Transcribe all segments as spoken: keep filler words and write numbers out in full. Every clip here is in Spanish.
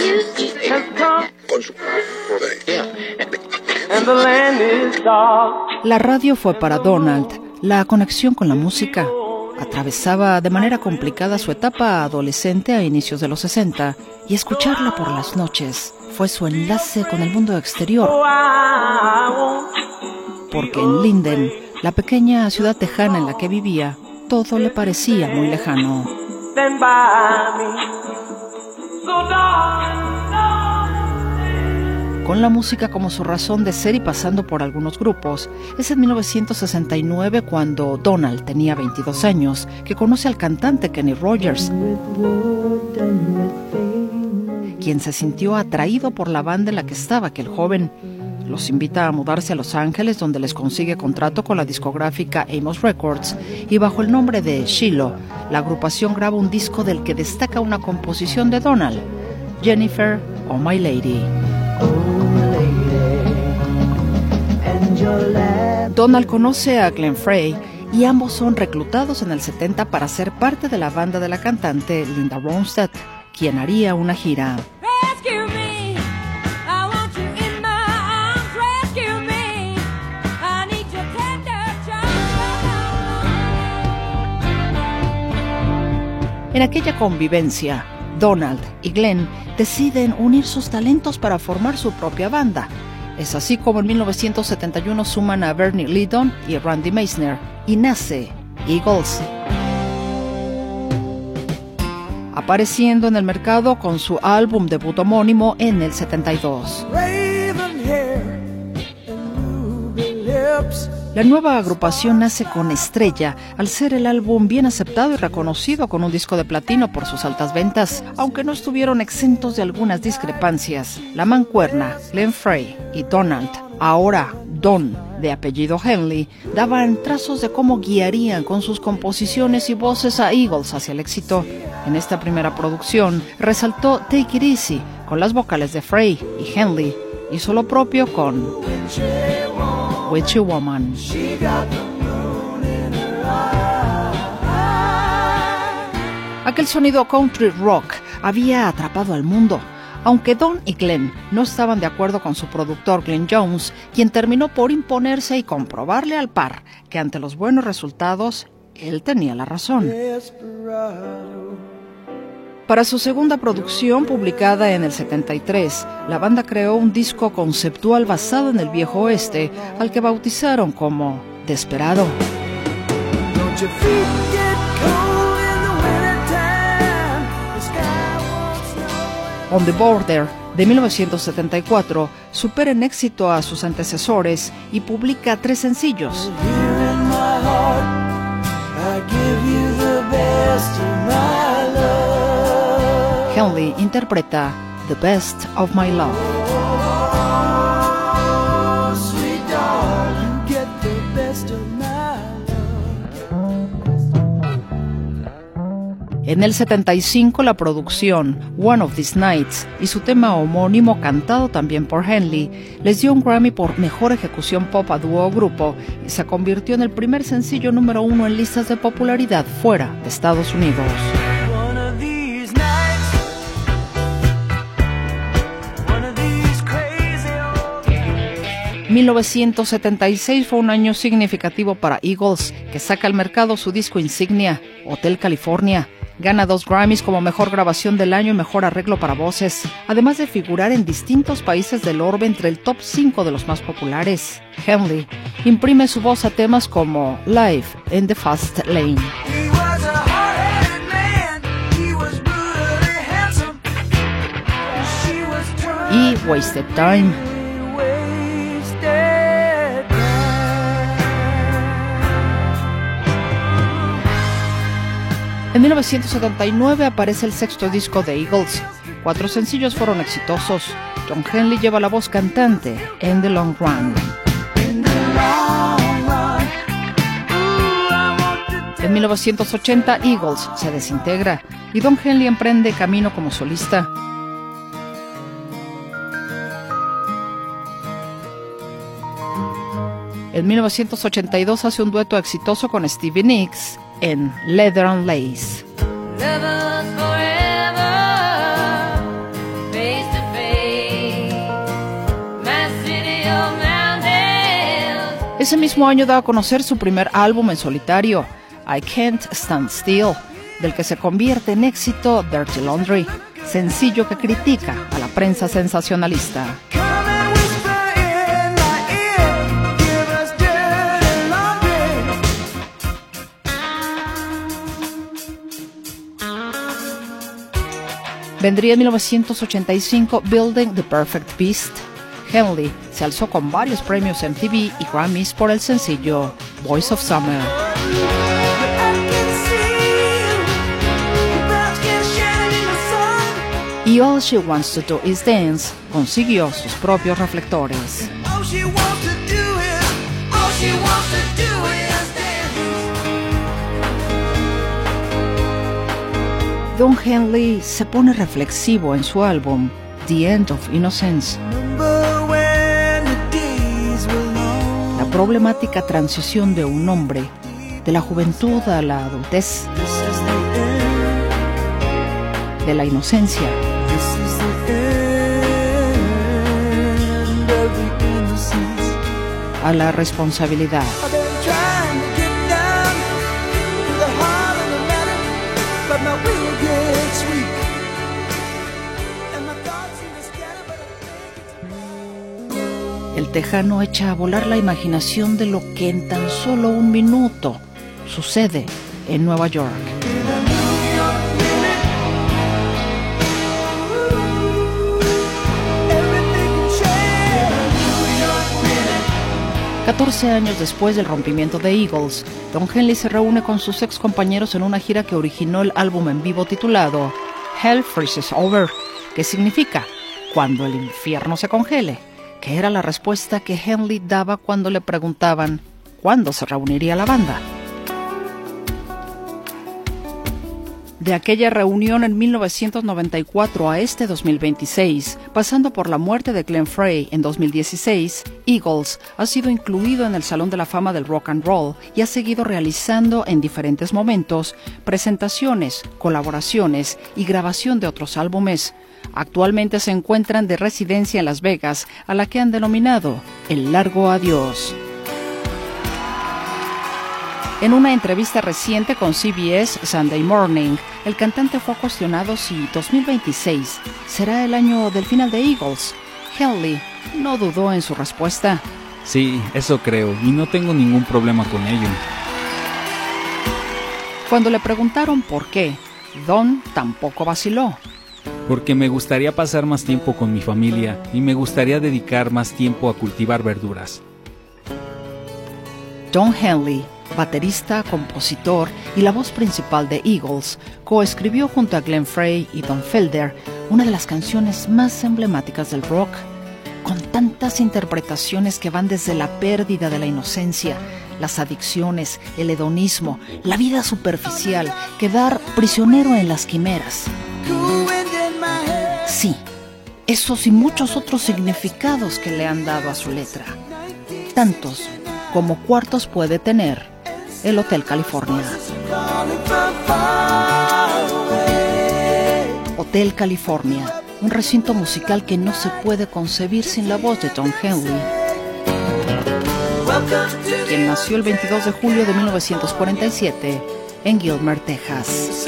La radio fue para Donald la conexión con la música. Atravesaba de manera complicada su etapa adolescente a inicios de los sesenta y escucharla por las noches fue su enlace con el mundo exterior. Porque en Linden, la pequeña ciudad tejana en la que vivía, todo le parecía muy lejano. Con la música como su razón de ser y pasando por algunos grupos, es en mil novecientos sesenta y nueve cuando Donald tenía veintidós años que conoce al cantante Kenny Rogers, quien se sintió atraído por la banda en la que estaba aquel joven. Los invita a mudarse a Los Ángeles, donde les consigue contrato con la discográfica Amos Records, y bajo el nombre de Shiloh, la agrupación graba un disco del que destaca una composición de Donald, Jennifer, Oh My Lady. Donald conoce a Glenn Frey y ambos son reclutados en el setenta para ser parte de la banda de la cantante Linda Ronstadt, quien haría una gira. En aquella convivencia, Donald y Glenn deciden unir sus talentos para formar su propia banda. Es así como en mil novecientos setenta y uno suman a Bernie Leadon y Randy Meisner y nace Eagles, apareciendo en el mercado con su álbum debut homónimo en el setenta y dos. La nueva agrupación nace con Estrella, al ser el álbum bien aceptado y reconocido con un disco de platino por sus altas ventas, aunque no estuvieron exentos de algunas discrepancias. La mancuerna, Glenn Frey y Donald, ahora Don, de apellido Henley, daban trazos de cómo guiarían con sus composiciones y voces a Eagles hacia el éxito. En esta primera producción resaltó Take It Easy, con las vocales de Frey, y Henley hizo lo propio con Witchy Woman. Aquel sonido country rock había atrapado al mundo, aunque Don y Glenn no estaban de acuerdo con su productor Glenn Jones, quien terminó por imponerse y comprobarle al par que ante los buenos resultados, él tenía la razón. Para su segunda producción, publicada en el setenta y tres, la banda creó un disco conceptual basado en el viejo oeste, al que bautizaron como Desperado. On the Border, de mil novecientos setenta y cuatro, supera en éxito a sus antecesores y publica tres sencillos. Henley interpreta The Best of My Love. En el setenta y cinco, la producción One of These Nights y su tema homónimo, cantado también por Henley, les dio un Grammy por mejor ejecución pop a dúo o grupo y se convirtió en el primer sencillo número uno en listas de popularidad fuera de Estados Unidos. mil novecientos setenta y seis fue un año significativo para Eagles, que saca al mercado su disco insignia, Hotel California. Gana dos Grammys como Mejor Grabación del Año y Mejor Arreglo para Voces, además de figurar en distintos países del orbe entre el top cinco de los más populares. Henley imprime su voz a temas como Life in the Fast Lane y Wasted Time. En mil novecientos setenta y nueve aparece el sexto disco de Eagles. Cuatro sencillos fueron exitosos. Don Henley lleva la voz cantante en The Long Run. En mil novecientos ochenta, Eagles se desintegra y Don Henley emprende camino como solista. En mil novecientos ochenta y dos hace un dueto exitoso con Stevie Nicks en Leather and Lace. Ese mismo año da a conocer su primer álbum en solitario, I Can't Stand Still, del que se convierte en éxito Dirty Laundry, sencillo que critica a la prensa sensacionalista. Vendría en mil novecientos ochenta y cinco Building the Perfect Beast. Henley se alzó con varios premios M T V y Grammys por el sencillo Voice of Summer. Y All She Wants to Do Is Dance consiguió sus propios reflectores. Don Henley se pone reflexivo en su álbum The End of Innocence. La problemática transición de un hombre de la juventud a la adultez, de la inocencia a la responsabilidad. El tejano echa a volar la imaginación de lo que en tan solo un minuto sucede en Nueva York. catorce años después del rompimiento de Eagles, Don Henley se reúne con sus ex compañeros en una gira que originó el álbum en vivo titulado Hell Freezes Over, que significa cuando el infierno se congele, que era la respuesta que Henley daba cuando le preguntaban cuándo se reuniría la banda. De aquella reunión en mil novecientos noventa y cuatro a este dos mil veintiséis, pasando por la muerte de Glenn Frey en dos mil dieciséis, Eagles ha sido incluido en el Salón de la Fama del Rock and Roll y ha seguido realizando en diferentes momentos presentaciones, colaboraciones y grabación de otros álbumes. Actualmente se encuentran de residencia en Las Vegas, a la que han denominado El Largo Adiós. En una entrevista reciente con C B S Sunday Morning, el cantante fue cuestionado si dos mil veintiséis será el año del final de Eagles. Henley no dudó en su respuesta. Sí, eso creo, y no tengo ningún problema con ello. Cuando le preguntaron por qué, Don tampoco vaciló. Porque me gustaría pasar más tiempo con mi familia y me gustaría dedicar más tiempo a cultivar verduras. Don Henley, baterista, compositor y la voz principal de Eagles, coescribió junto a Glenn Frey y Don Felder una de las canciones más emblemáticas del rock, con tantas interpretaciones que van desde la pérdida de la inocencia, las adicciones, el hedonismo, la vida superficial, quedar prisionero en las quimeras. Sí, esos y muchos otros significados que le han dado a su letra, tantos como cuartos puede tener el Hotel California. Hotel California, un recinto musical que no se puede concebir sin la voz de Don Henley, quien nació el veintidós de julio de mil novecientos cuarenta y siete en Gilmer, Texas.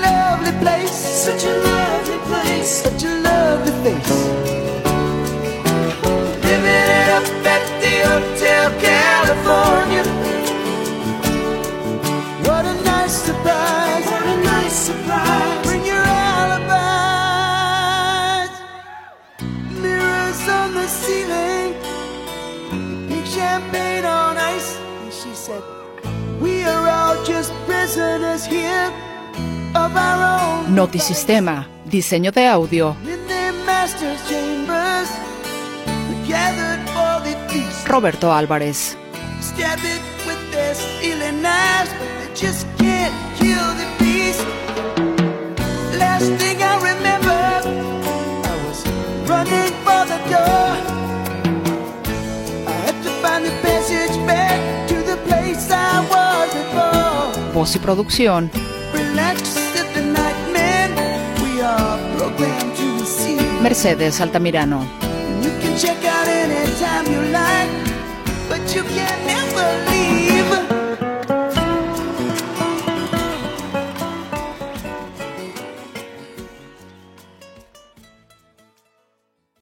What a nice surprise, what a nice surprise. Bring your alibis. Mirrors on the ceiling, pink champagne on ice. And she said, we are all just prisoners here of our own. Notisistema, diseño de audio. In their master's chambers, we gathered for the feast. Roberto Álvarez. Stab it with their stealing knives, but they just can't kill the beast. Last thing I remember, I was running for the door. I had to find the passage back to the place I was before. Voz y producción. Relax at the night, man. We are programmed to receive. Mercedes Altamirano. You can check out anytime you like, but you can never leave.